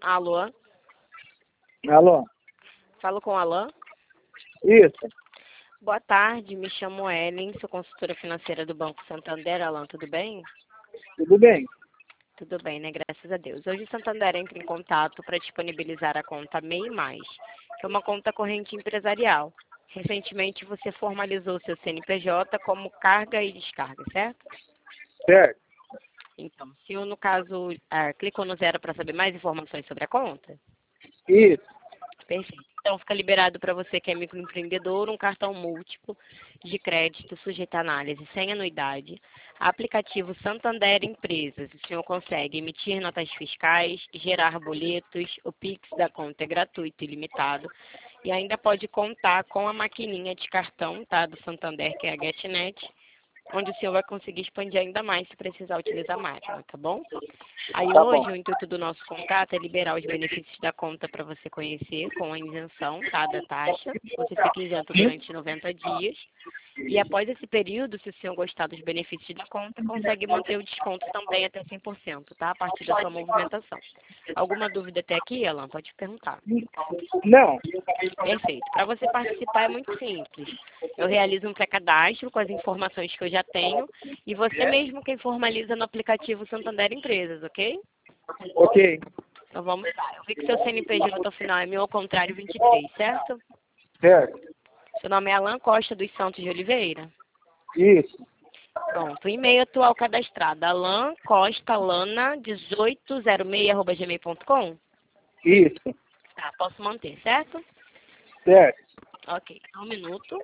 Alô? Alô? Falo com o Alain? Isso. Boa tarde, me chamo Ellen, sou consultora financeira do Banco Santander. Alain, tudo bem? Tudo bem? Tudo bem, né? Graças a Deus. Hoje o Santander entra em contato para disponibilizar a conta MEI+, que é uma conta corrente empresarial. Recentemente você formalizou seu CNPJ como carga e descarga, certo? Certo. Então, se eu, no caso, clicou no 0 para saber mais informações sobre a conta? Isso. Perfeito. Então, fica liberado para você que é microempreendedor um cartão múltiplo de crédito sujeito à análise sem anuidade. Aplicativo Santander Empresas. O senhor consegue emitir notas fiscais, gerar boletos, o Pix da conta é gratuito e ilimitado. E ainda pode contar com a maquininha de cartão, tá, do Santander, que é a GetNet, onde o senhor vai conseguir expandir ainda mais se precisar utilizar a máquina, tá bom? Aí Tá hoje bom. o intuito do nosso contato é liberar os benefícios da conta para você conhecer com a isenção, tá, da taxa. Você fica isento durante 90 dias. E após esse período, se o senhor gostar dos benefícios da conta, consegue manter o desconto também até 100%, tá? A partir da sua movimentação. Alguma dúvida até aqui, Alan? Pode perguntar. Não. Perfeito. Para você participar é muito simples. Eu realizo um pré-cadastro com as informações que eu já tenho e você mesmo quem formaliza no aplicativo Santander Empresas, ok? Ok. Então vamos lá. Eu vi que seu CNPJ ao final é meu ao contrário 23, certo? Certo. Seu nome é Alan Costa dos Santos de Oliveira? Isso. Pronto. O e-mail atual cadastrado, alancostalana1806@gmail.com? Isso. Tá, posso manter, certo? Certo. Ok. Um minuto.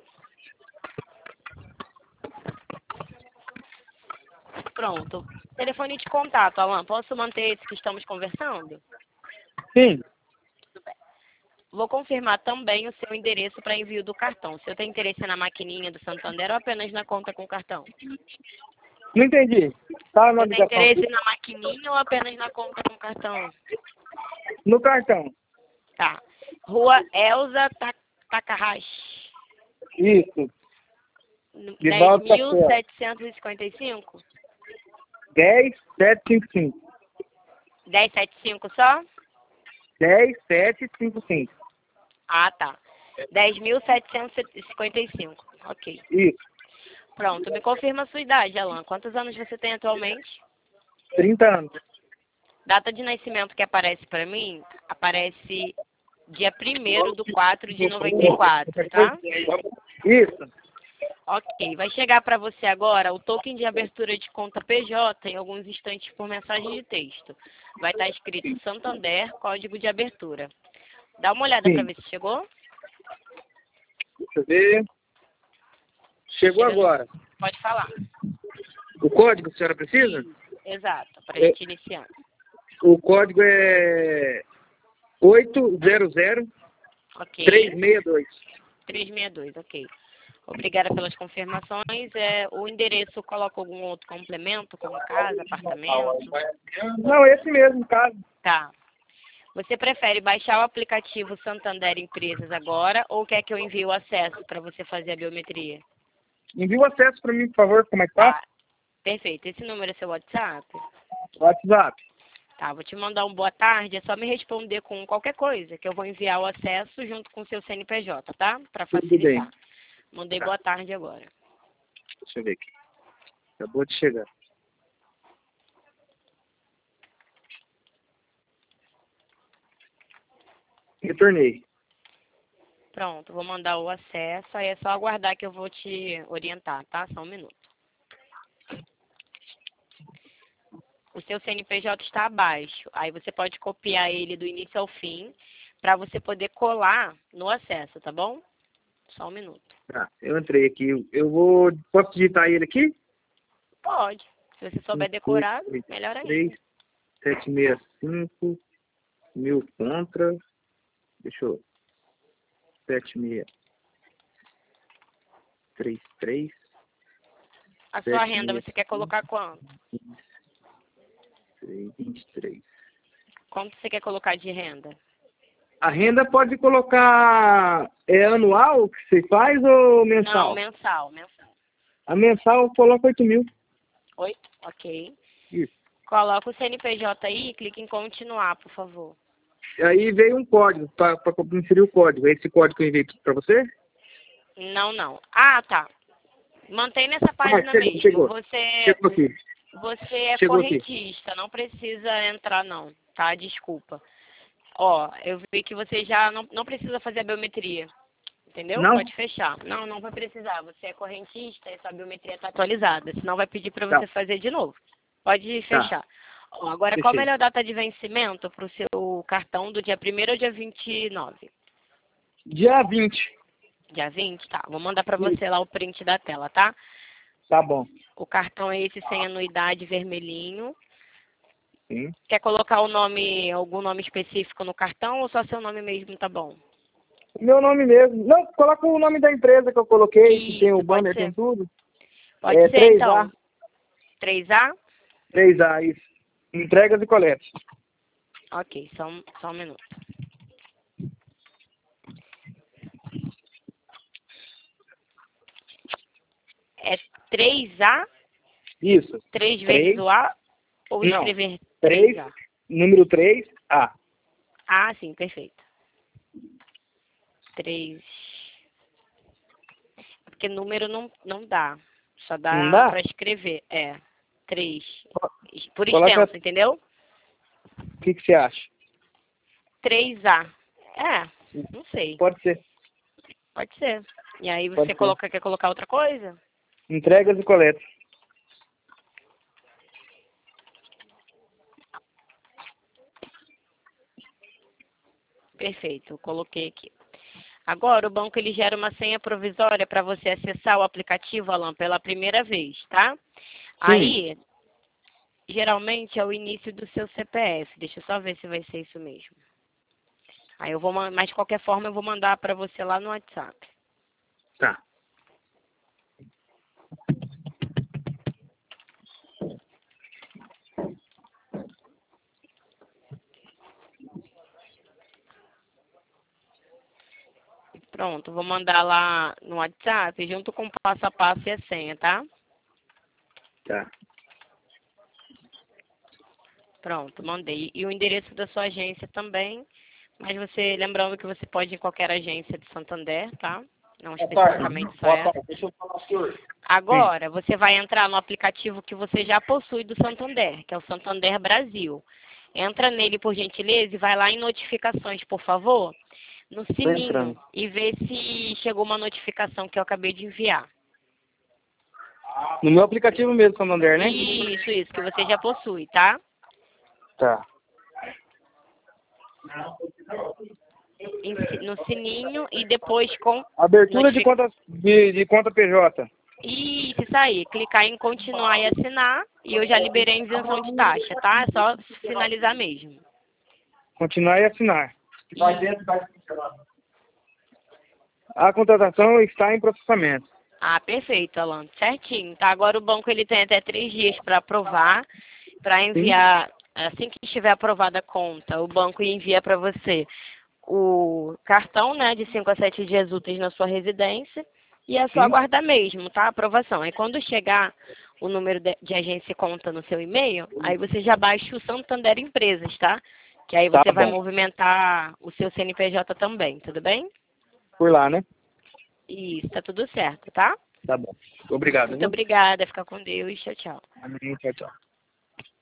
Pronto. Telefone de contato, Alan. Posso manter esse que estamos conversando? Sim. Vou confirmar também o seu endereço para envio do cartão. Se eu tenho interesse na maquininha do Santander ou apenas na conta com cartão? Não entendi. Tá na Você tem ligação aqui. interesse na maquininha ou apenas na conta com cartão? No cartão. Tá. Rua Elza Takahashi. Isso. De volta pra tela. 10.755? 10755. 1075 só? 10755. Ah, tá. 10.755. Ok. Isso. Pronto. Me confirma a sua idade, Alan. Quantos anos você tem atualmente? 30 anos. Data de nascimento que aparece para mim, aparece dia 1º de 4 de 94, tá? Isso. Ok. Vai chegar para você agora o token de abertura de conta PJ em alguns instantes por mensagem de texto. Vai estar escrito Santander, código de abertura. Dá uma olhada para Sim. ver se chegou. Deixa eu ver. Chegou Chega no- agora. Pode falar. O código a senhora precisa? Exato, para a É, gente iniciar. o código é 800 Ok. 362. 362, ok. Obrigada pelas confirmações. O endereço coloca algum outro complemento, como casa, apartamento? Não, esse mesmo, caso. Tá. Você prefere baixar o aplicativo Santander Empresas agora ou quer que eu envie o acesso para você fazer a biometria? Envia o acesso para mim, por favor, como é que tá? Tá. Perfeito. Esse número é seu WhatsApp? WhatsApp. Tá, vou te mandar um boa tarde. É só me responder com qualquer coisa, que eu vou enviar o acesso junto com o seu CNPJ, tá? Para Tudo bem. facilitar. Mandei boa tarde agora. Deixa eu ver aqui. Acabou de chegar. Retornei. Pronto, vou mandar o acesso. Aí é só aguardar que eu vou te orientar, tá? Só um minuto. O seu CNPJ está abaixo. Aí você pode copiar ele do início ao fim para você poder colar no acesso, tá bom? Só um minuto. Tá, eu entrei aqui. Eu vou. Posso digitar ele aqui? Pode. Se você souber decorado, melhor ainda. 765 mil contra. Deixa eu. 7633 A sua renda você quer colocar quanto? 23. Quanto você quer colocar de renda? A renda pode colocar anual que você faz ou Não, mensal? mensal, mensal. A mensal coloca 8 mil. 8? Ok. Isso. Coloca o CNPJ aí e clique em continuar, por favor. aí veio um código para inserir o código. É esse código que eu enviei para você? Não, não. Ah, tá. Mantém nessa página mesmo. Chegou aqui. Você é Chegou aqui. correntista, não precisa entrar não, tá? Desculpa. Ó, eu vi que você já não precisa fazer a biometria, entendeu? Não? Pode fechar. Não, não vai precisar. Você é correntista e sua biometria está atualizada, senão vai pedir para Tá. você fazer de novo. Pode Tá. fechar. Ó, agora, qual a Fechei. melhor data de vencimento para o seu cartão do dia 1º ao dia 29? Dia 20. Dia 20? Tá. Vou mandar para você lá o print da tela, tá? Tá bom. O cartão é esse sem anuidade, vermelhinho. Sim. Quer colocar o nome, algum nome específico no cartão ou só seu nome mesmo tá bom? Meu nome mesmo. Não, coloca o nome da empresa que eu coloquei, que tem o Isso, pode banner, ser. tem tudo. Pode ser 3A. então. 3A? 3A, isso. Entregas e coletas. Ok, só um minuto. É 3A? Isso. 3 vezes o A? Ou Não. escrever 3, 3A? número 3A. Ah, sim, perfeito. 3. Porque número não dá. Só Não dá dá? para escrever. É. 3. Por Coloca, extenso, entendeu? o que você acha? 3A. É, não sei. Pode ser. Pode ser. E aí Pode você ser. quer colocar outra coisa? Entregas e coletas. Perfeito, eu coloquei aqui. Agora, o banco ele gera uma senha provisória para você acessar o aplicativo, Alan, pela primeira vez, tá? Aí, geralmente é o início do seu CPF. Deixa eu só ver se vai ser isso mesmo. Aí eu vou, mas de qualquer forma eu vou mandar para você lá no WhatsApp. Tá. Pronto, vou mandar lá no WhatsApp junto com o passo a passo e a senha, tá? Tá. Pronto, mandei. E o endereço da sua agência também. Mas você, lembrando que você pode ir em qualquer agência de Santander, tá? Não especificamente só essa. Deixa eu falar, senhor. Agora, você vai entrar no aplicativo que você já possui do Santander, que é o Santander Brasil. Entra nele, por gentileza, e vai lá em notificações, por favor, no Tô sininho, entrando. e vê se chegou uma notificação que eu acabei de enviar. No meu aplicativo mesmo, Santander, né? Isso, que você já possui, tá? Tá. No sininho e depois com Abertura de conta PJ. Isso aí. Clicar em continuar e assinar. E eu já liberei a isenção de taxa, tá? É só finalizar mesmo. Continuar e assinar. Isso. A contratação está em processamento. Ah, perfeito, Alan. Certinho. Tá? Agora o banco ele tem até 3 dias para aprovar, para enviar. Assim que estiver aprovada a conta, o banco envia para você o cartão, né, de 5 a 7 dias úteis na sua residência. E é só Sim. aguardar mesmo, tá? A aprovação. Aí quando chegar o número de agência e conta no seu e-mail, aí você já baixa o Santander Empresas, tá? Que aí você vai bom. movimentar o seu CNPJ também, tudo bem? Por lá, né? Isso, tá tudo certo, tá? Tá bom. Obrigado. Muito obrigada, fica com Deus, tchau, tchau. Amém. Tchau, tchau.